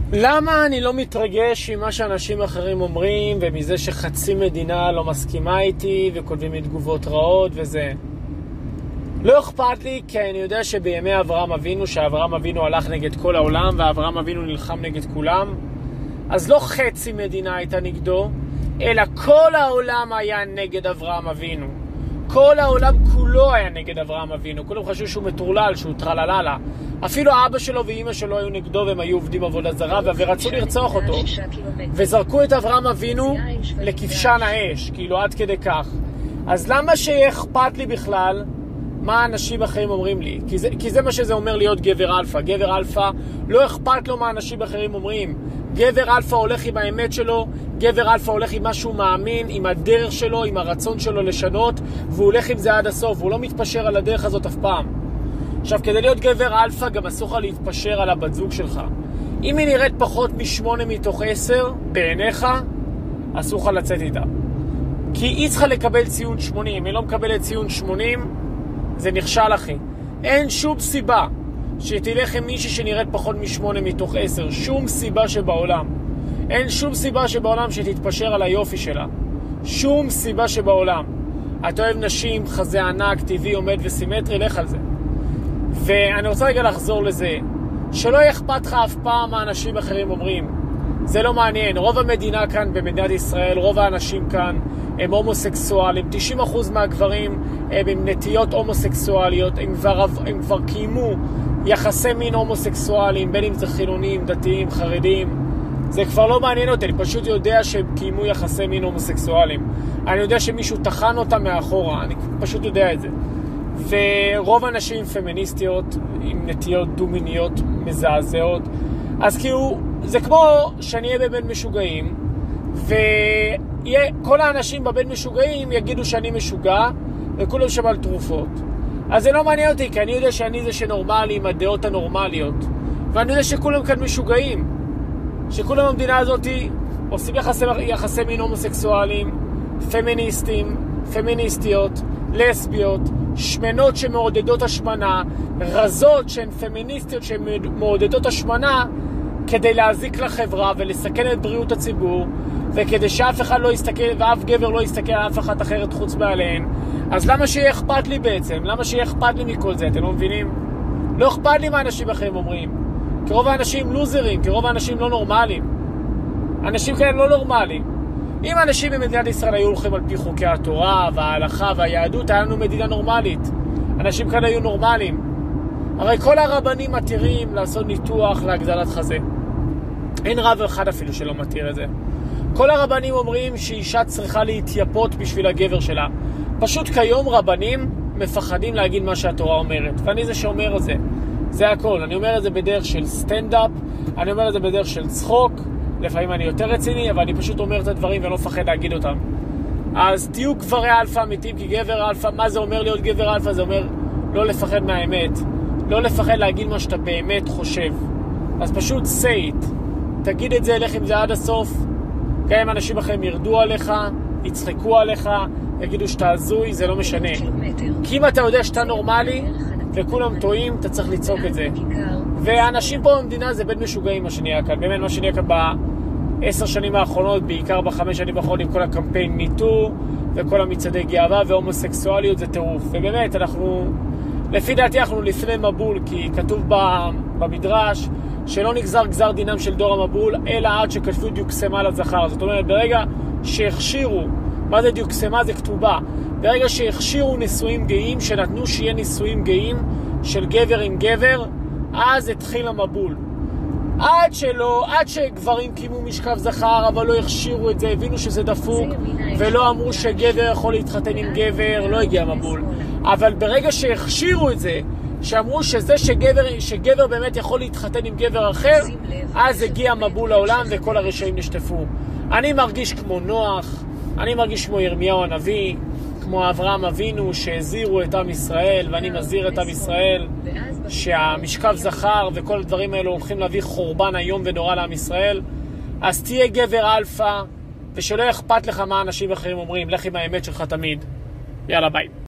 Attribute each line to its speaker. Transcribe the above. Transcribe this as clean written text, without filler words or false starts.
Speaker 1: למה אני לא מתרגש ממה שאנשים אחרים אומרים, ומזה שחצי מדינה לא מסכימה איתי וכותבים לי תגובות רעות וזה? לא אכפת לי, כי אני יודע שבימי אברהם אבינו, שאברהם אבינו הלך נגד כל העולם ואברהם אבינו נלחם נגד כולם, אז לא חצי מדינה הייתה נגדו, אלא כל העולם היה נגד אברהם אבינו. כל העולם כולו היה נגד אברהם אבינו. כולם חשבו שהוא מטורלל, שהוא טרלללה. אפילו אבא שלו ואמא שלו היו נגדו, והם היו עובדים עבודה זרה, ורצו לרצוח אותו. וזרקו את אברהם אבינו לכבשן האש, כאילו עד כדי כך. אז למה שיהיה אכפת לי בכלל מה אנשים אחרים אומרים לי? כי זה מה שזה אומר להיות גבר אלפא. גבר אלפא לא אכפת לו מה אנשים אחרים אומרים. גבר אלפא הולך עם האמת שלו, גבר אלפא הולך עם מה שהוא מאמין, עם הדרך שלו, עם הרצון שלו לשנות, והוא הולך עם זה עד הסוף, הוא לא מתפשר על הדרך הזאת אף פעם. עכשיו, כדי להיות גבר אלפא גם אסור לך להתפשר על הבת זוג שלך. אם היא נראית פחות מ8/10 בעיניך, אסור לך לצאת איתה. כי היא צריכה לקבל ציון 80, אם היא לא מקבלת ציון 80, זה נכשל אחי. אין שום סיבה שתלך עם מישהי שנראית פחות מ8/10, שום סיבה שבעולם. אין שום סיבה שבעולם שתתפשר על היופי שלה. שום סיבה שבעולם. אתה אוהב נשים, חזה ענק, טבעי, עומד וסימטרי, לך על זה. ואני רוצה רגע לחזור לזה, שלא אכפת לך אף פעם מה אנשים אחרים אומרים. זה לא מעניין. רוב המדינה כאן במדינת ישראל, רוב האנשים כאן הם הומוסקסואלים. 90% מהגברים הם עם נטיות הומוסקסואליות. הם כבר קיימו יחסי מין הומוסקסואליים, בין אם זה חילונים, דתיים, חרדים. זה כבר לא מעניין אותי, אני פשוט יודע שהם קיימו יחסי מין הומוסקסואליים. אני יודע שמישהו תחן אותם מאחורה, אני פשוט יודע את זה. ורוב האנשים פמיניסטיות עם נטיות דו-מיניות מזעזעות. אז כאילו, זה כמו שאני אהיה בבן משוגעים, וכל האנשים בבן משוגעים יגידו שאני משוגע, וכולם שם על תרופות. אז זה לא מעניין אותי, כי אני יודע שאני זה שנורמלי עם הדעות הנורמליות. ואני יודע שכולם כאן משוגעים. שכולם במדינה הזאת עושים יחסי מין הומוסקסואליים, פמיניסטים, פמיניסטיות, לסביות, שמנות שמעודדות השמנה, רזות שהן פמיניסטיות שמעודדות השמנה, כדי להזיק לחברה ולסכן את בריאות הציבור, וכדי שאף אחד לא יסתכל, ואף גבר לא יסתכל על אף אחת אחרת חוץ מעליהן. אז למה שיהיה אכפת לי בעצם? למה שיהיה אכפת לי מכל זה? אתם לא מבינים? לא אכפת לי מה אנשים אחרים אומרים. כי רוב האנשים לוזרים, כי רוב האנשים לא נורמליים. אנשים כאלה לא נורמליים. אם אנשים במדינת ישראל היו הולכים על פי חוקי התורה וההלכה והיהדות, היה לנו מדינה נורמלית. אנשים כאלה היו נורמליים. הרי כל הרבנים מתירים לעשות ניתוח להגדלת חזה. אין רב אחד אפילו שלא מתיר את זה. כל הרבנים אומרים שאישה צריכה להתייפות בשביל הגבר שלה. פשוט כיום רבנים מפחדים להגיד מה שהתורה אומרת. ואני זה שאומר את זה. זה הכל. אני אומר את זה בדרך של סטנדאפ, אני אומר את זה בדרך של צחוק, לפעמים אני יותר רציני, אבל אני פשוט אומר את הדברים ולא מפחד להגיד אותם. אז תהיו גברי אלפא אמיתיים, כי גבר אלפא, מה זה אומר להיות גבר אלפא? זה אומר לא לפחד מהאמת, לא לפחד להגיד מה שאתה באמת חושב. אז פשוט say it, תגיד את זה, לך עם זה עד הסוף. גם אם אנשים אחרים ירדו עליך, יצחקו עליך, יגידו שאתה הזוי, זה לא משנה. כי אם אתה יודע שאתה נורמלי וכולם טועים, אתה צריך לצעוק את זה. ואנשים פה במדינה זה בית משוגעים מה שנהיה כאן. באמת מה שנהיה כאן ב10 שנים האחרונות, בעיקר ב5 שנים האחרונות, עם כל הקמפיין מיטו וכל המצעדי גאווה והומוסקסואליות, זה טירוף. ובאמת לפי דעתי אנחנו לפני מבול, כי כתוב במדרש שלא נגזר גזר דינם של דור המבול, אלא עד שכתבו דיוקסמה לזכר. זאת אומרת, ברגע שהכשירו, מה זה דיוקסמה? זה כתובה. ברגע שהכשירו נישואים גאים, שנתנו שיהיה נישואים גאים של גבר עם גבר, אז התחיל המבול. עד שגברים קימו משכב זכר, אבל לא הכשירו את זה, הבינו שזה דפוק, ולא אמרו שגבר יכול להתחתן עם גבר, לא הגיע המבול. אבל ברגע שהכשירו את זה, שאמרו שגבר באמת יכול להתחתן עם גבר אחר, אז הגיע מבול לעולם וכל הרשעים נשטפו. אני מרגיש כמו נוח, אני מרגיש כמו ירמיהו הנביא, כמו אברהם אבינו שהזהירו את עם ישראל, ואני מזהיר את עם ישראל שהמשכב זכר וכל הדברים האלו הולכים להביא חורבן היום ונורא לעם ישראל. אז תהיה גבר אלפא, ושלא אכפת לך מה אנשים אחרים אומרים, לך עם האמת שלך תמיד. יאללה ביי.